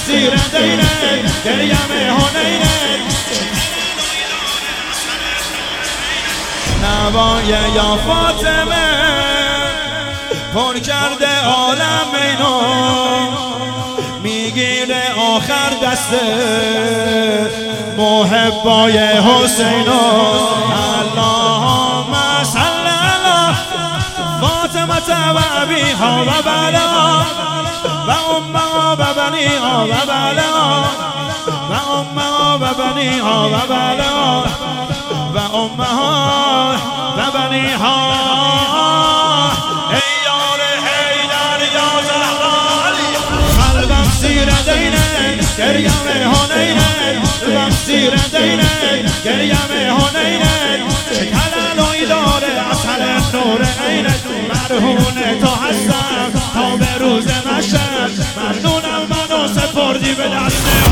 سیر دینه گریم هنینه نوای یا فاطمه پر کرده عالم اینو میگیره آخر دست محبای حسینو اللهم صل علی فاطمه و ابیها و بلا و امها و بنیها و بلا و امها و بنیها و بلا و امها و بنیها ای یار حیدر یا زهرا قلبم سیر دینه گریم هنینه قلبم سیر دینه گریم هنینه چه تلالوی داره اصل نور عینه مرهون تو هستم تا به روز محشر ممنونم منو سپردی به دست